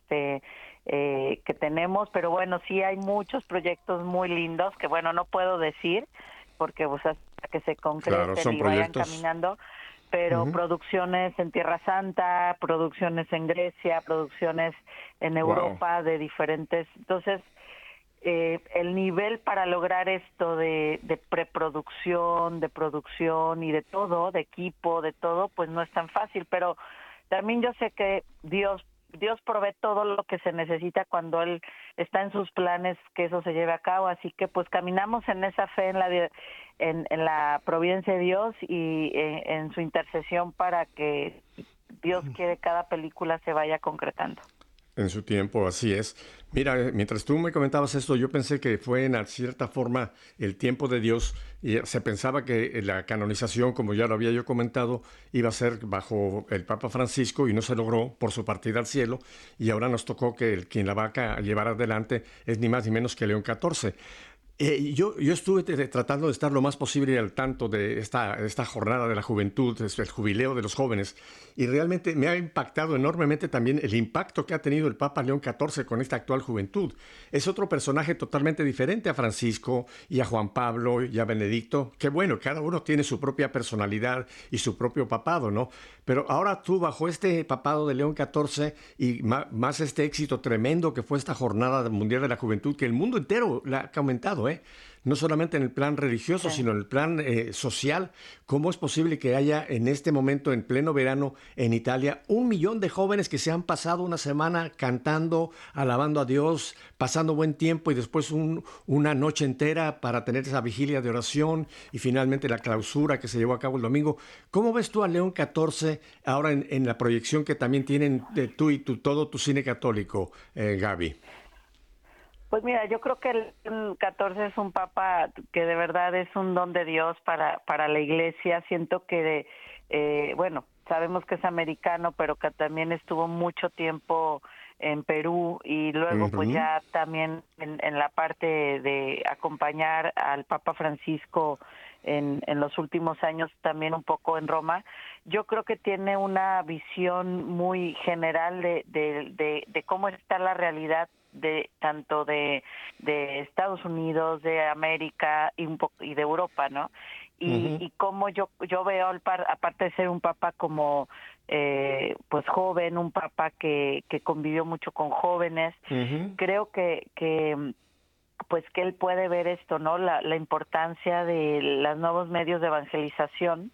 Speaker 4: que tenemos, pero bueno, sí hay muchos proyectos muy lindos que, bueno, no puedo decir porque pues hasta que se concreten
Speaker 3: Claro, son
Speaker 4: y vayan
Speaker 3: proyectos.
Speaker 4: caminando, pero producciones en Tierra Santa, producciones en Grecia, producciones en Europa de diferentes, entonces el nivel para lograr esto de preproducción, de producción y de todo, de equipo, de todo, pues no es tan fácil, pero también yo sé que Dios provee todo lo que se necesita cuando Él está en sus planes que eso se lleve a cabo, así que pues caminamos en esa fe en la providencia de Dios y en su intercesión para que Dios quiere cada película se vaya concretando.
Speaker 3: En su tiempo, así es. Mira, mientras tú me comentabas esto, yo pensé que fue en cierta forma el tiempo de Dios y se pensaba que la canonización, como ya lo había yo comentado, iba a ser bajo el Papa Francisco y no se logró por su partida al cielo y ahora nos tocó que quien la va a llevar adelante es ni más ni menos que León XIV. Yo estuve tratando de estar lo más posible al tanto de esta jornada de la juventud, el jubileo de los jóvenes, y realmente me ha impactado enormemente también el impacto que ha tenido el Papa León XIV con esta actual juventud. Es otro personaje totalmente diferente a Francisco y a Juan Pablo y a Benedicto, que bueno, cada uno tiene su propia personalidad y su propio papado, ¿no? Pero ahora tú, bajo este papado de León XIV y más este éxito tremendo que fue esta jornada mundial de la juventud, que el mundo entero la ha comentado, no solamente en el plan religioso, sino en el plan social. ¿Cómo es posible que haya en este momento, en pleno verano, en Italia, 1 millón de jóvenes que se han pasado una semana cantando, alabando a Dios, pasando buen tiempo y después una noche entera para tener esa vigilia de oración y finalmente la clausura que se llevó a cabo el domingo? ¿Cómo ves tú a León XIV ahora en la proyección que también tienen de tú y todo tu cine católico, Gaby?
Speaker 4: Pues mira, yo creo que el 14 es un papa que de verdad es un don de Dios para la iglesia. Siento que, bueno, sabemos que es americano, pero que también estuvo mucho tiempo en Perú y luego pues ya también en la parte de acompañar al Papa Francisco en los últimos años también un poco en Roma. Yo creo que tiene una visión muy general de cómo está la realidad de tanto de Estados Unidos, de América y de Europa, ¿no? Y como yo veo aparte de ser un papa como pues joven, un papa que convivió mucho con jóvenes, creo que pues que él puede ver esto, ¿no? La importancia de los nuevos medios de evangelización,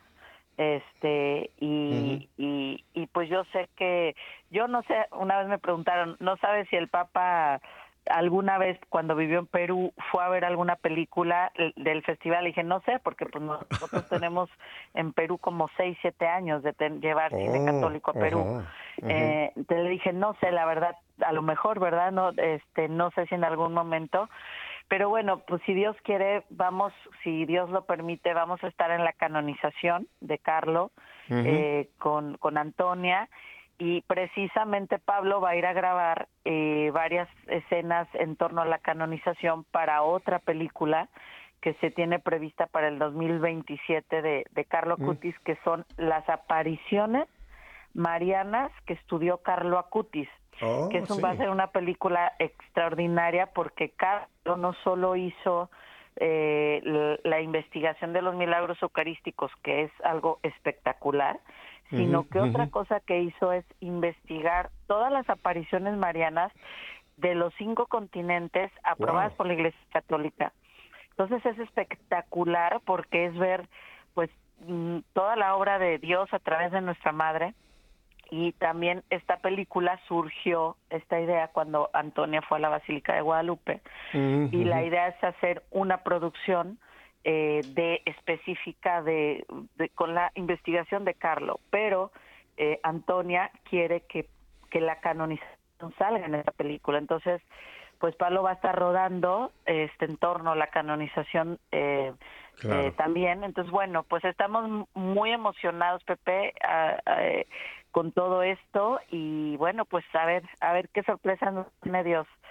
Speaker 4: y pues yo sé que, yo no sé, una vez me preguntaron, ¿no sabes si el Papa alguna vez cuando vivió en Perú fue a ver alguna película del festival? Le dije, no sé, porque pues nosotros tenemos en Perú como 6, 7 años de llevar cine católico a Perú. Entonces le dije, no sé, la verdad, a lo mejor, ¿verdad? No sé si en algún momento. Pero bueno, pues si Dios quiere, si Dios lo permite, vamos a estar en la canonización de Carlo con Antonia, y precisamente Pablo va a ir a grabar varias escenas en torno a la canonización para otra película que se tiene prevista para el 2027 de Carlo Acutis, que son las apariciones marianas que estudió Carlo Acutis. Que va a ser una película extraordinaria porque Carlo no solo hizo la investigación de los milagros eucarísticos, que es algo espectacular, sino que otra cosa que hizo es investigar todas las apariciones marianas de los 5 continentes aprobadas por la Iglesia Católica. Entonces es espectacular porque es ver pues toda la obra de Dios a través de nuestra Madre. Y también esta película surgió, esta idea, cuando Antonia fue a la Basílica de Guadalupe. Y la idea es hacer una producción específica con la investigación de Carlo. Pero Antonia quiere que la canonización salga en esta película. Entonces, pues Pablo va a estar rodando en torno a la canonización también. Entonces, bueno, pues estamos muy emocionados, Pepe, con todo esto, y bueno, pues a ver qué sorpresa nos tiene Dios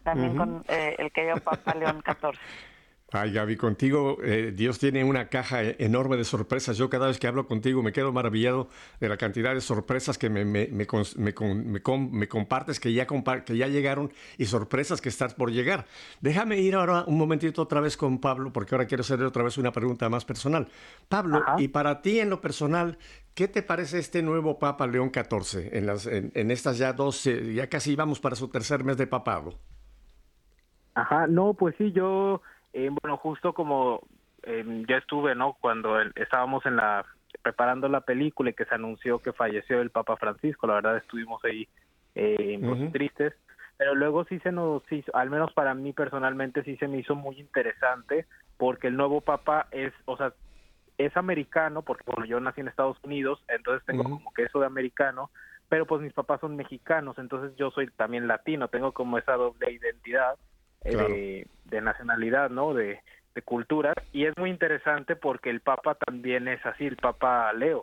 Speaker 4: también con el querido Papa León XIV.
Speaker 3: Ay, Gaby, contigo Dios tiene una caja enorme de sorpresas. Yo cada vez que hablo contigo me quedo maravillado de la cantidad de sorpresas que me compartes, que ya llegaron y sorpresas que estás por llegar. Déjame ir ahora un momentito otra vez con Pablo, porque ahora quiero hacerle otra vez una pregunta más personal. Pablo, y para ti en lo personal, ¿qué te parece este nuevo Papa León XIV en estas ya ya casi vamos para su tercer mes de papado?
Speaker 5: No, pues sí, yo... bueno, justo como ya estuve, ¿no? Cuando estábamos preparando la película y que se anunció que falleció el Papa Francisco, la verdad estuvimos ahí pues, tristes, pero luego sí se nos hizo, al menos para mí personalmente sí se me hizo muy interesante, porque el nuevo Papa es americano, porque bueno, yo nací en Estados Unidos, entonces tengo como que eso de americano, pero pues mis papás son mexicanos, entonces yo soy también latino, tengo como esa doble identidad. Claro. De nacionalidad, ¿no? De cultura, y es muy interesante porque el Papa también es así, el Papa Leo,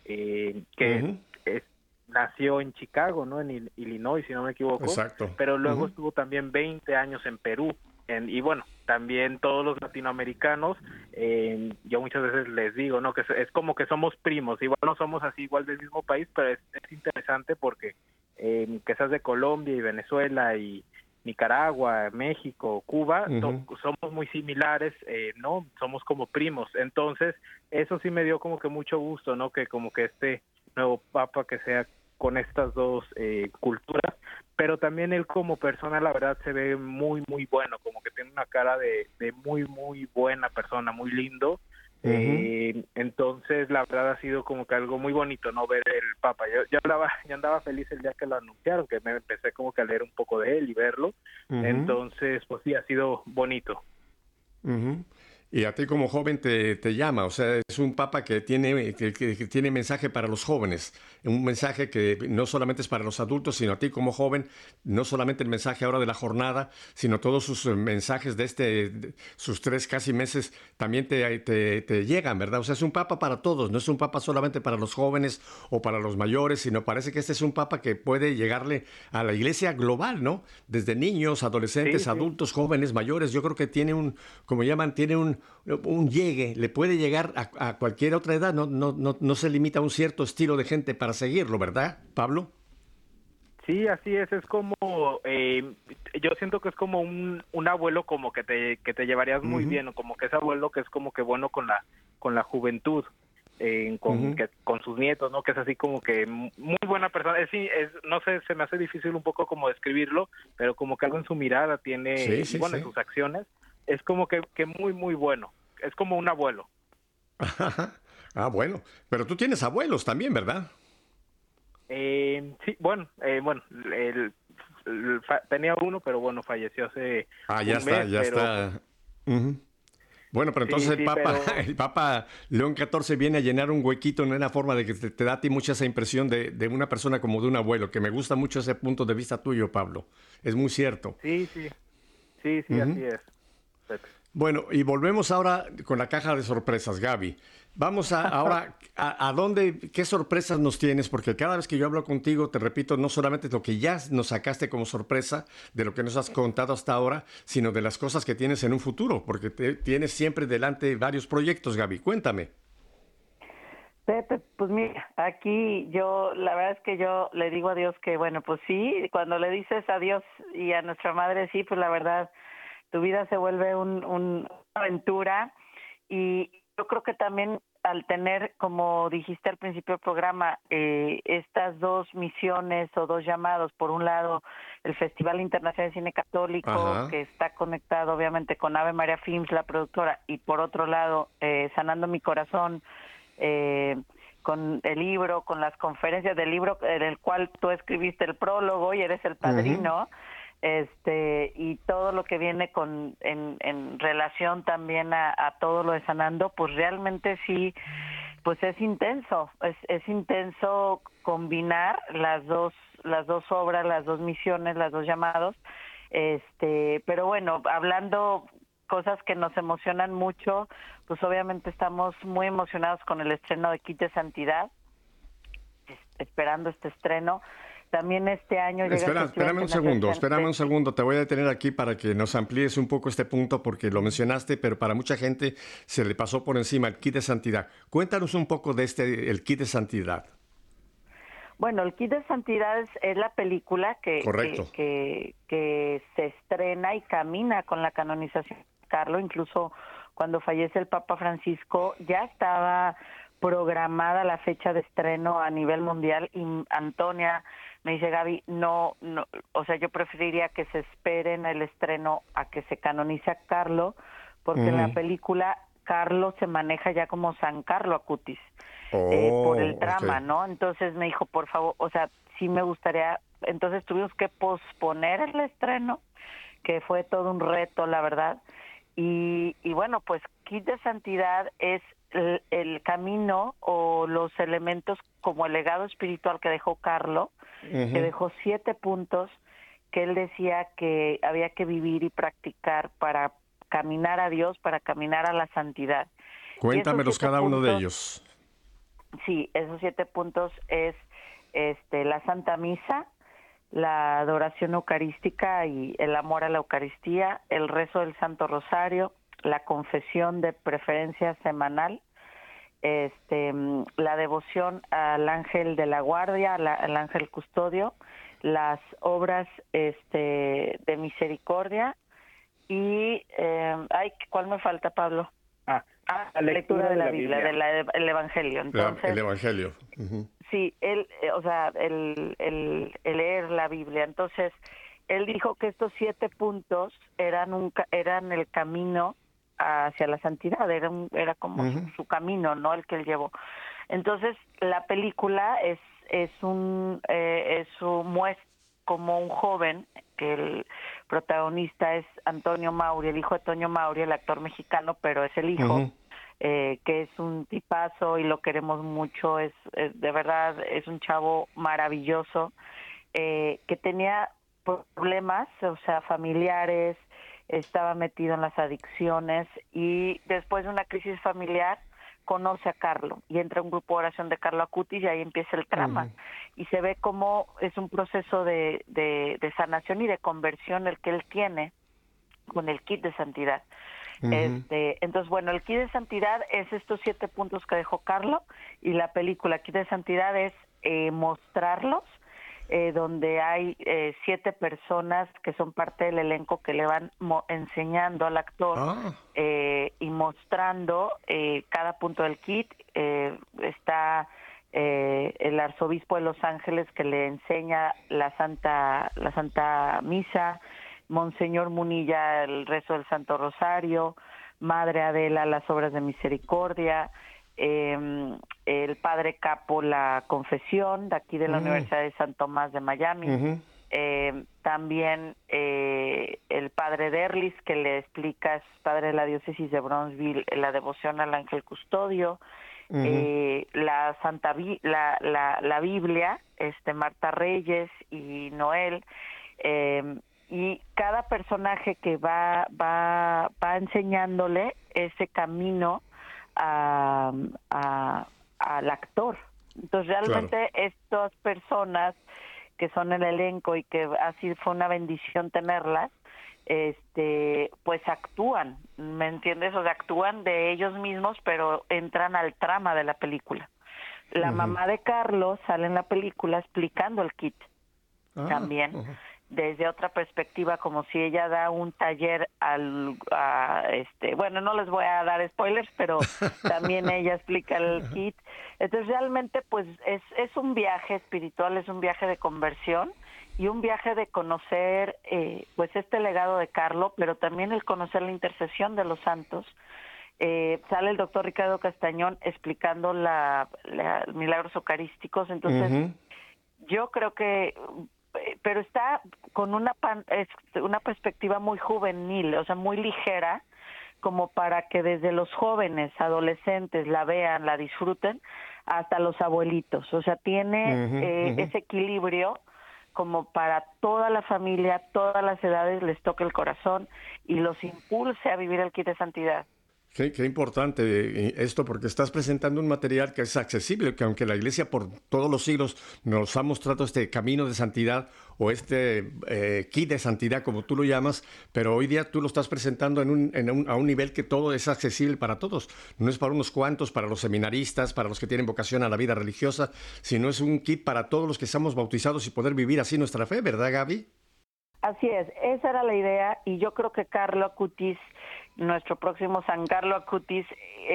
Speaker 5: que nació en Chicago, ¿no? En Illinois, si no me equivoco.
Speaker 3: Exacto.
Speaker 5: Pero luego estuvo también 20 años en Perú, y bueno, también todos los latinoamericanos, yo muchas veces les digo, ¿no? Que es como que somos primos, igual no somos así igual del mismo país, pero es interesante porque que seas de Colombia y Venezuela y Nicaragua, México, Cuba, somos muy similares, ¿no? Somos como primos. Entonces, eso sí me dio como que mucho gusto, ¿no? Que como que este nuevo Papa que sea con estas dos culturas, pero también él como persona, la verdad, se ve muy, muy bueno, como que tiene una cara de muy, muy buena persona, muy lindo. Entonces, la verdad ha sido como que algo muy bonito, ¿no? Ver el Papa. Yo andaba feliz el día que lo anunciaron, que me empecé como que a leer un poco de él y verlo. Entonces, pues sí, ha sido bonito.
Speaker 3: Y a ti como joven te llama, o sea, es un papa que tiene mensaje para los jóvenes, un mensaje que no solamente es para los adultos, sino a ti como joven, no solamente el mensaje ahora de la jornada, sino todos sus mensajes de sus 3 casi meses también te llegan, ¿verdad? O sea, es un papa para todos, no es un papa solamente para los jóvenes o para los mayores, sino parece que este es un papa que puede llegarle a la iglesia global, ¿no? Desde niños, adolescentes, adultos, jóvenes, mayores, yo creo que tiene un llegue, le puede llegar a cualquier otra edad, no se limita a un cierto estilo de gente para seguirlo, ¿verdad, Pablo?
Speaker 5: Sí, así es como, yo siento que es como un abuelo como que te llevarías muy bien, o como que ese abuelo que es como que bueno con la juventud, con sus nietos, ¿no? Que es así como que muy buena persona. No sé, se me hace difícil un poco como describirlo, pero como que algo en su mirada tiene, en sus acciones, es como que muy, muy bueno. Es como un abuelo.
Speaker 3: Bueno. Pero tú tienes abuelos también, ¿verdad?
Speaker 5: Sí, bueno, tenía uno, pero bueno, falleció hace
Speaker 3: ya
Speaker 5: un mes,
Speaker 3: ya está. Bueno, pero entonces el Papa León XIV viene a llenar un huequito en una forma de que te da a ti mucha esa impresión de una persona como de un abuelo, que me gusta mucho ese punto de vista tuyo, Pablo. Es muy cierto.
Speaker 5: Sí, así es.
Speaker 3: Bueno, y volvemos ahora con la caja de sorpresas, Gaby. Vamos ahora a dónde, qué sorpresas nos tienes, porque cada vez que yo hablo contigo, te repito, no solamente lo que ya nos sacaste como sorpresa de lo que nos has contado hasta ahora, sino de las cosas que tienes en un futuro, porque tienes siempre delante varios proyectos, Gaby. Cuéntame.
Speaker 4: Pepe, pues mira, aquí la verdad es que yo le digo a Dios que, bueno, pues sí, cuando le dices a Dios y a nuestra madre, sí, pues la verdad, tu vida se vuelve una aventura, y yo creo que también al tener, como dijiste al principio del programa, estas dos misiones o dos llamados, por un lado el Festival Internacional de Cine Católico, que está conectado obviamente con Ave María Films, la productora, y por otro lado Sanando mi Corazón, con el libro, con las conferencias del libro en el cual tú escribiste el prólogo y eres el padrino, y todo lo que viene en relación también a todo lo de Sanando, pues realmente sí, pues es intenso combinar las dos obras, las dos misiones, las dos llamados, pero bueno, hablando cosas que nos emocionan mucho, pues obviamente estamos muy emocionados con el estreno de Kit de Santidad, esperando este estreno. también este año llega el Festival
Speaker 3: Espérame un segundo, te voy a detener aquí para que nos amplíes un poco este punto porque lo mencionaste, pero para mucha gente se le pasó por encima el kit de santidad. Cuéntanos un poco de el kit de santidad.
Speaker 4: Bueno, el kit de santidad es la película
Speaker 3: Correcto.
Speaker 4: que se estrena y camina con la canonización de Carlo. Incluso cuando fallece el Papa Francisco ya estaba programada la fecha de estreno a nivel mundial y Antonia me dice, Gaby, no, o sea, yo preferiría que se esperen el estreno a que se canonice a Carlo, porque en la película Carlo se maneja ya como San Carlo Acutis. Por el trama, okay, ¿no? Entonces me dijo, por favor, o sea, sí me gustaría, entonces tuvimos que posponer el estreno, que fue todo un reto, la verdad, y bueno, pues Kit de Santidad es el camino o los elementos como el legado espiritual que dejó Carlo, que dejó 7 puntos que él decía que había que vivir y practicar para caminar a Dios, para caminar a la santidad.
Speaker 3: Cuéntamelos cada uno de ellos.
Speaker 4: Sí, esos 7 puntos es la Santa Misa, la adoración eucarística y el amor a la Eucaristía, el rezo del Santo Rosario, la confesión de preferencia semanal, la devoción al ángel de la guardia, al ángel custodio, las obras de misericordia y ¿cuál me falta, Pablo? La lectura de la Biblia, el Evangelio. Entonces,
Speaker 3: el Evangelio.
Speaker 4: Sí, el leer la Biblia. Entonces, él dijo que estos 7 puntos eran el camino hacia la santidad, era como su camino, ¿no? El que él llevó. Entonces, la película muestra como un joven, que el protagonista es Antonio Mauri, el hijo de Toño Mauri, el actor mexicano, pero es el hijo, que es un tipazo y lo queremos mucho, es de verdad, es un chavo maravilloso, que tenía problemas, o sea, familiares, estaba metido en las adicciones y después de una crisis familiar conoce a Carlo y entra a un grupo de oración de Carlo Acutis y ahí empieza el trama y se ve cómo es un proceso de sanación y de conversión el que él tiene con el kit de santidad. Entonces, bueno, el kit de santidad es estos 7 puntos que dejó Carlo y la película Kit de Santidad es mostrarlos, donde hay 7 personas que son parte del elenco que le van enseñando al actor y mostrando cada punto del kit. Está el arzobispo de Los Ángeles que le enseña la Santa Misa, Monseñor Munilla el rezo del Santo Rosario, Madre Adela las obras de misericordia, el padre Capo la confesión de aquí de la Universidad de San Tomás de Miami, también el padre Derlis que le explica, es padre de la diócesis de Bronzeville, la devoción al ángel custodio, la la Biblia, Marta Reyes y Noel, y cada personaje que va enseñándole ese camino al actor. Entonces realmente estas personas que son el elenco y que así fue una bendición tenerlas, pues actúan, ¿me entiendes? O sea, actúan de ellos mismos, pero entran al trama de la película. La mamá de Carlos sale en la película explicando el kit también. Desde otra perspectiva, como si ella da un taller bueno, no les voy a dar spoilers, pero también ella explica el kit. Entonces realmente pues es un viaje espiritual, es un viaje de conversión y un viaje de conocer pues este legado de Carlo, pero también el conocer la intercesión de los santos. Sale el doctor Ricardo Castañón explicando los milagros eucarísticos. Entonces yo creo que pero está con una perspectiva muy juvenil, o sea, muy ligera, como para que desde los jóvenes, adolescentes la vean, la disfruten, hasta los abuelitos. O sea, tiene ese equilibrio como para toda la familia, todas las edades les toque el corazón y los impulse a vivir el kit de santidad.
Speaker 3: Qué importante esto, porque estás presentando un material que es accesible, que aunque la Iglesia por todos los siglos nos ha mostrado este camino de santidad o este kit de santidad, como tú lo llamas, pero hoy día tú lo estás presentando a un nivel que todo es accesible para todos. No es para unos cuantos, para los seminaristas, para los que tienen vocación a la vida religiosa, sino es un kit para todos los que estamos bautizados y poder vivir así nuestra fe, ¿verdad, Gaby?
Speaker 4: Así es, esa era la idea y yo creo que Carlo Acutis, nuestro próximo San Carlo Acutis,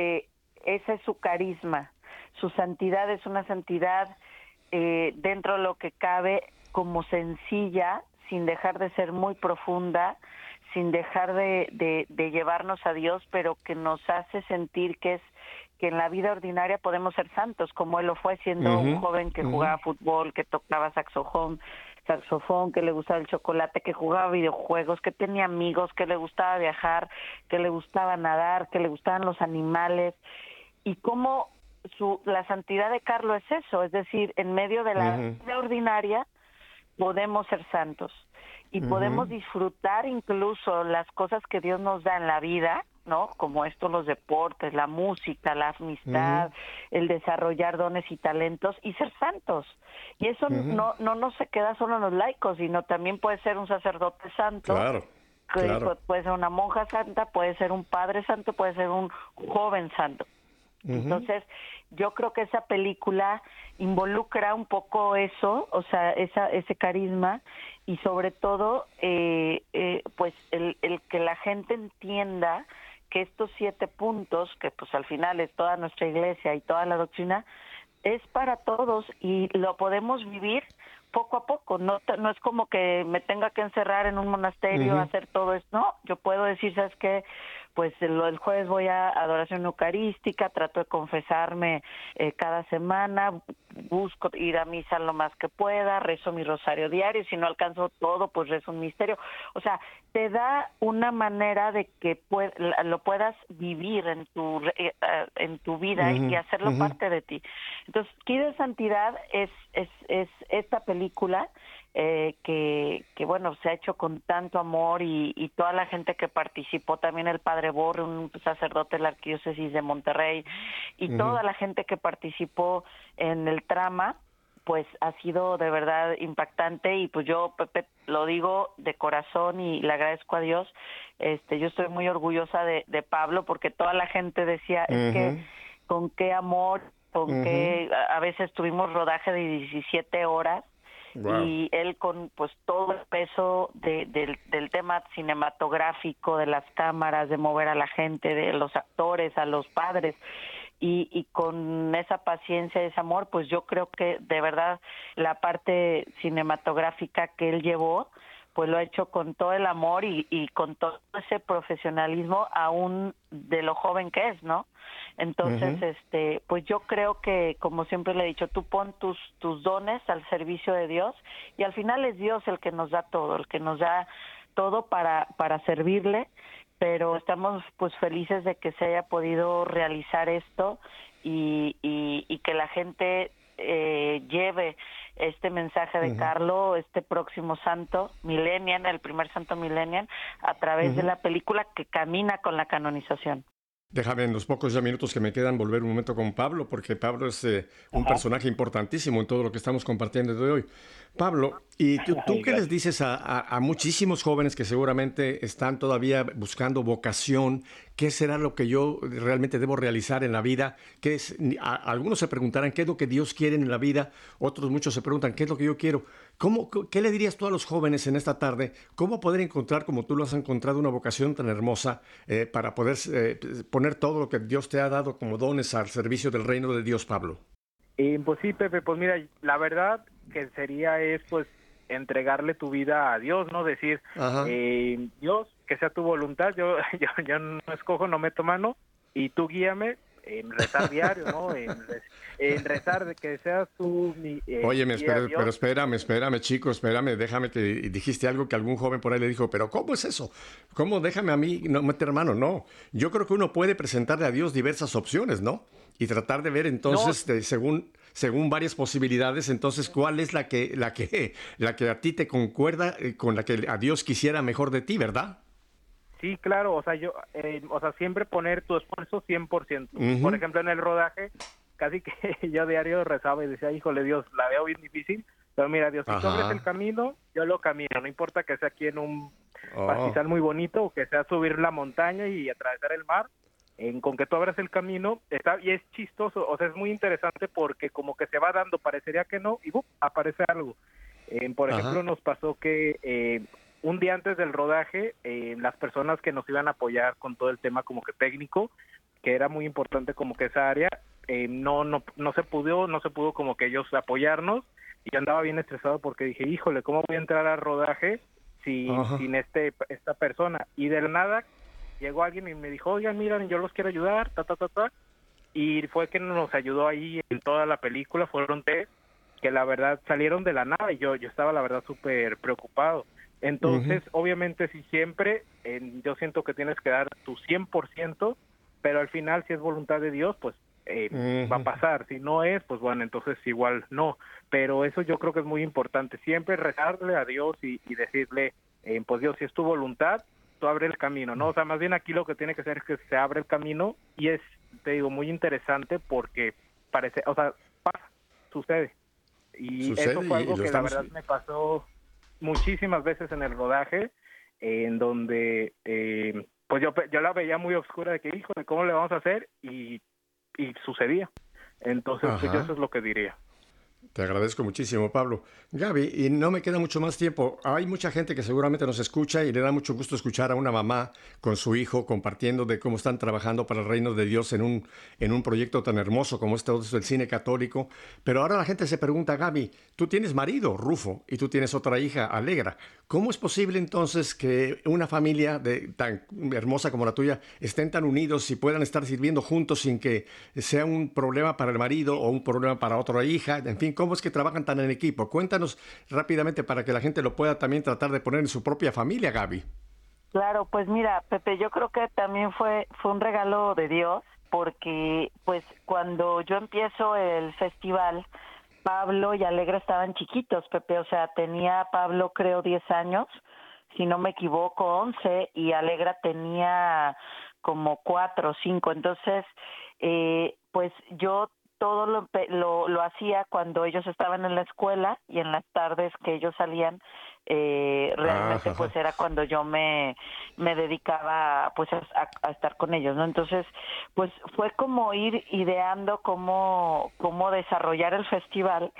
Speaker 4: ese es su carisma, su santidad es una santidad dentro de lo que cabe como sencilla, sin dejar de ser muy profunda, sin dejar de llevarnos a Dios, pero que nos hace sentir que en la vida ordinaria podemos ser santos, como él lo fue siendo un joven que jugaba fútbol, que tocaba saxofón, que le gustaba el chocolate, que jugaba videojuegos, que tenía amigos, que le gustaba viajar, que le gustaba nadar, que le gustaban los animales, y cómo la santidad de Carlo es eso, es decir, en medio de la vida ordinaria podemos ser santos y podemos disfrutar incluso las cosas que Dios nos da en la vida, ¿no? Como los deportes, la música, la amistad, el desarrollar dones y talentos y ser santos. Y eso no se queda solo en los laicos, sino también puede ser un sacerdote santo.
Speaker 3: Claro.
Speaker 4: Puede ser una monja santa, puede ser un padre santo, puede ser un joven santo. Entonces, yo creo que esa película involucra un poco eso, o sea, ese carisma y sobre todo, pues el que la gente entienda que estos 7 puntos, que pues al final es toda nuestra iglesia y toda la doctrina, es para todos y lo podemos vivir poco a poco. No es como que me tenga que encerrar en un monasterio a hacer todo esto. No, yo puedo decir, ¿sabes qué? Pues el jueves voy a adoración eucarística, trato de confesarme cada semana, busco ir a misa lo más que pueda, rezo mi rosario diario, si no alcanzo todo, pues rezo un misterio. O sea, te da una manera de que lo puedas vivir en tu vida y hacerlo parte de ti. Entonces, Kid de Santidad es esta película que bueno, se ha hecho con tanto amor y toda la gente que participó, también el padre Borre, un sacerdote de la Arquidiócesis de Monterrey, y toda la gente que participó en el trama, pues ha sido de verdad impactante y pues yo, Pepe, lo digo de corazón y le agradezco a Dios. Yo estoy muy orgullosa de Pablo porque toda la gente decía, es que con qué amor, con qué, a veces tuvimos rodaje de 17 horas. Wow. Y él con pues todo el peso del tema cinematográfico, de las cámaras, de mover a la gente, de los actores, a los padres, y con esa paciencia y ese amor, pues yo creo que de verdad la parte cinematográfica que él llevó, pues lo ha hecho con todo el amor y con todo ese profesionalismo aún de lo joven que es, ¿no? Entonces, pues yo creo que, como siempre le he dicho, tú pon tus dones al servicio de Dios y al final es Dios el que nos da todo para servirle, pero estamos pues felices de que se haya podido realizar esto y que la gente lleve este mensaje de Carlo, este próximo santo millennial, el primer santo millennial, a través de la película que camina con la canonización.
Speaker 3: Déjame en los pocos ya minutos que me quedan volver un momento con Pablo, porque Pablo es un personaje importantísimo en todo lo que estamos compartiendo de hoy. Pablo, ¿y tú qué les dices a muchísimos jóvenes que seguramente están todavía buscando vocación? ¿Qué será lo que yo realmente debo realizar en la vida? Algunos se preguntarán qué es lo que Dios quiere en la vida, muchos se preguntan qué es lo que yo quiero. ¿Qué le dirías tú a los jóvenes en esta tarde? ¿Cómo poder encontrar, como tú lo has encontrado, una vocación tan hermosa para poder poner todo lo que Dios te ha dado como dones al servicio del reino de Dios, Pablo?
Speaker 5: Pues sí, Pepe, pues mira, la verdad que sería pues entregarle tu vida a Dios, ¿no? Decir, Dios, que sea tu voluntad, yo no escojo, no meto mano, y tú guíame en rezar diario, ¿no? En rezar de que seas tú mi
Speaker 3: Óyeme, pero espérame, chico, déjame que dijiste algo que algún joven por ahí le dijo, pero ¿cómo es eso? ¿Cómo déjame a mí no meter mano? No, yo creo que uno puede presentarle a Dios diversas opciones, ¿no? Y tratar de ver entonces, según varias posibilidades, entonces cuál es la que a ti te concuerda con la que a Dios quisiera mejor de ti, ¿verdad?
Speaker 5: Sí, claro, o sea, siempre poner tu esfuerzo 100%.
Speaker 3: Ujú.
Speaker 5: Por ejemplo, en el rodaje, casi que yo diario rezaba y decía, híjole Dios, la veo bien difícil, pero mira Dios, si tú abres
Speaker 3: Ajá.
Speaker 5: el camino, yo lo camino, no importa que sea aquí en un
Speaker 3: Oh.
Speaker 5: pastizal muy bonito o que sea subir la montaña y atravesar el mar, con que tú abras el camino, y es chistoso, o sea, es muy interesante porque como que se va dando, parecería que no, y ¡bum!, aparece algo. Por
Speaker 3: Ajá.
Speaker 5: ejemplo, nos pasó que un día antes del rodaje, las personas que nos iban a apoyar con todo el tema como que técnico, que era muy importante como que esa área, no se pudo como que ellos apoyarnos, y yo andaba bien estresado porque dije, híjole, ¿cómo voy a entrar al rodaje
Speaker 3: Ajá.
Speaker 5: sin esta persona? Y de la nada llegó alguien y me dijo, oigan, miren, yo los quiero ayudar, y fue que nos ayudó ahí en toda la película. Fueron 3 que la verdad salieron de la nada y yo estaba la verdad súper preocupado. Entonces, obviamente, si siempre yo siento que tienes que dar tu 100%, pero al final, si es voluntad de Dios, pues va a pasar. Si no es, pues bueno, entonces igual no. Pero eso yo creo que es muy importante. Siempre rezarle a Dios y decirle, pues Dios, si es tu voluntad, tú abre el camino, ¿no? O sea, más bien aquí lo que tiene que ser es que se abre el camino, y es, te digo, muy interesante porque parece, o sea, pasa, sucede. Y
Speaker 3: Sucede
Speaker 5: eso fue algo
Speaker 3: y lo
Speaker 5: que la
Speaker 3: estamos...
Speaker 5: verdad me pasó muchísimas veces en el rodaje, en donde pues yo la veía muy oscura de que, híjole, ¿cómo le vamos a hacer? Y sucedía. Entonces, pues yo
Speaker 3: Ajá.
Speaker 5: eso es lo que diría.
Speaker 3: Te agradezco muchísimo, Pablo. Gaby, y no me queda mucho más tiempo. Hay mucha gente que seguramente nos escucha y le da mucho gusto escuchar a una mamá con su hijo compartiendo de cómo están trabajando para el reino de Dios en un proyecto tan hermoso como este del cine católico. Pero ahora la gente se pregunta, Gaby, tú tienes marido, Rufo, y tú tienes otra hija, Alegra. ¿Cómo es posible entonces que una familia tan hermosa como la tuya estén tan unidos y puedan estar sirviendo juntos sin que sea un problema para el marido o un problema para otra hija? En fin, ¿cómo es que trabajan tan en equipo? Cuéntanos rápidamente para que la gente lo pueda también tratar de poner en su propia familia, Gaby.
Speaker 4: Claro, pues mira, Pepe, yo creo que también fue un regalo de Dios, porque pues cuando yo empiezo el festival, Pablo y Alegra estaban chiquitos, Pepe, o sea, tenía Pablo creo 10 años, si no me equivoco, 11, y Alegra tenía como 4 o 5. Entonces, pues yo todo lo hacía cuando ellos estaban en la escuela, y en las tardes que ellos salían, realmente pues era cuando yo me dedicaba pues a estar con ellos, ¿no? Entonces, pues fue como ir ideando cómo desarrollar el festival,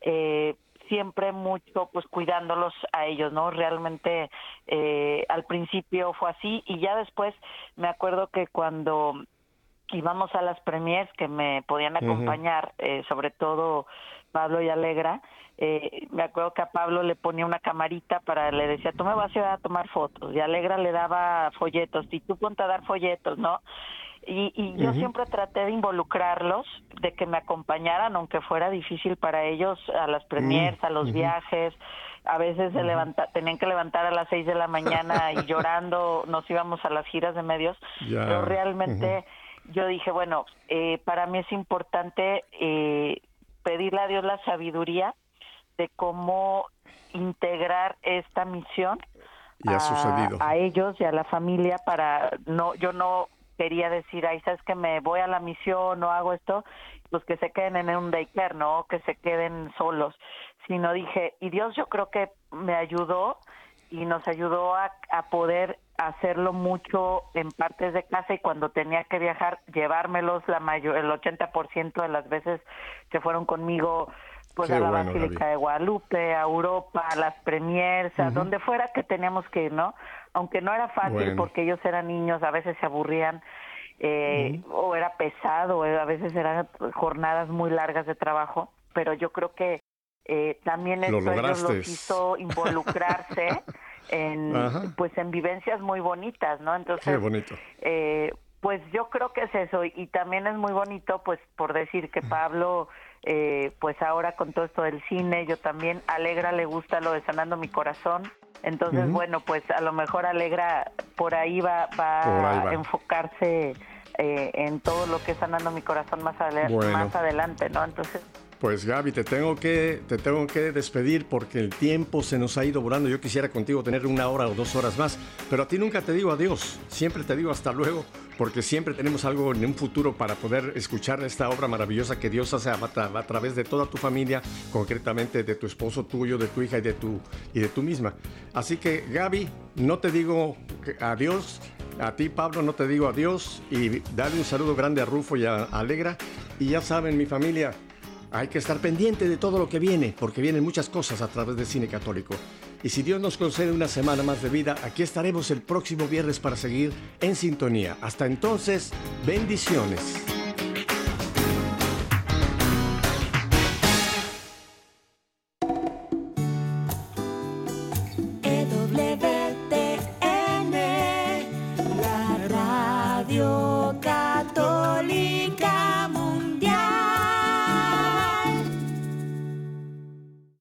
Speaker 4: siempre mucho pues cuidándolos a ellos, ¿no? Realmente al principio fue así, y ya después me acuerdo que cuando íbamos a las premiers que me podían acompañar, sobre todo Pablo y Alegra, me acuerdo que a Pablo le ponía una camarita le decía, tú me vas a ayudar a tomar fotos, y a Alegra le daba folletos, y tú ponte a dar folletos, ¿no? Y yo siempre traté de involucrarlos, de que me acompañaran, aunque fuera difícil para ellos, a las premiers, a los viajes. A veces tenían que levantar a las 6 de la mañana y llorando nos íbamos a las giras de medios, pero realmente yo dije, bueno, para mí es importante pedirle a Dios la sabiduría de cómo integrar esta misión
Speaker 3: Y ha sucedido.
Speaker 4: a ellos y a la familia. Yo no quería decir, ay, sabes que me voy a la misión o hago esto, pues que se queden en un daycare, ¿no? Que se queden solos. Sino dije, y Dios yo creo que me ayudó y nos ayudó a poder hacerlo mucho en partes de casa, y cuando tenía que viajar, llevármelos el 80% de las veces que fueron conmigo, pues a la Basílica de Guadalupe, a Europa, a las premiers, a donde fuera que teníamos que ir, ¿no? Aunque no era fácil porque ellos eran niños, a veces se aburrían, o era pesado, a veces eran jornadas muy largas de trabajo, pero yo creo que también eso ellos los hizo involucrarse en vivencias muy bonitas, ¿no? Entonces,
Speaker 3: qué bonito.
Speaker 4: Pues yo creo que es eso, y también es muy bonito, pues, por decir que Pablo, pues ahora con todo esto del cine, yo también, Alegra le gusta lo de Sanando mi Corazón, entonces, bueno, pues a lo mejor Alegra por ahí va a enfocarse en todo lo que es Sanando mi Corazón más adelante, ¿no? Entonces,
Speaker 3: Pues Gaby, te tengo que despedir porque el tiempo se nos ha ido volando. Yo quisiera contigo tener 1 hora o 2 horas más, pero a ti nunca te digo adiós, siempre te digo hasta luego, porque siempre tenemos algo en un futuro para poder escuchar esta obra maravillosa que Dios hace a través de toda tu familia, concretamente de tu esposo, tuyo, de tu hija y de tú misma. Así que Gaby, no te digo adiós. A ti, Pablo, no te digo adiós, y dale un saludo grande a Rufo y a Alegra. Y ya saben, mi familia, hay que estar pendiente de todo lo que viene, porque vienen muchas cosas a través de Cine Católico. Y si Dios nos concede una semana más de vida, aquí estaremos el próximo viernes para seguir en sintonía. Hasta entonces, bendiciones.
Speaker 6: La Radio Católica